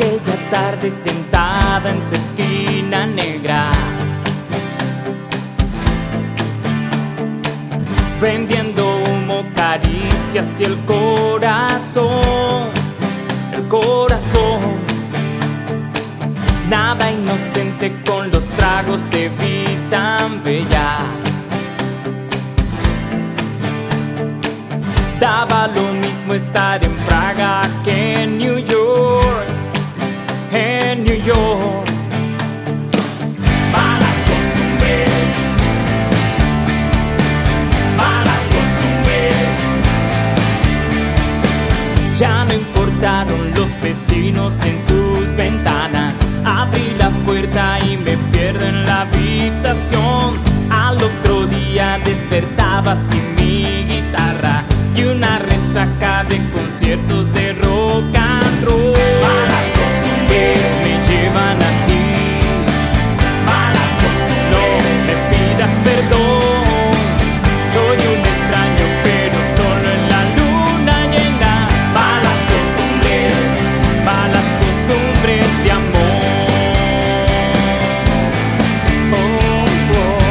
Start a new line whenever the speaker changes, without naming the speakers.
Aquella tarde sentada en tu esquina negra, vendiendo humo, caricias y el corazón, el corazón. Nada inocente, con los tragos te vi tan bella. Daba lo mismo estar en Praga que en New York, en New York.
Malas costumbres, malas costumbres.
Ya no importaron los vecinos en sus ventanas. Abrí la puerta y me pierdo en la habitación. Al otro día despertaba sin mi guitarra y una resaca de conciertos de rock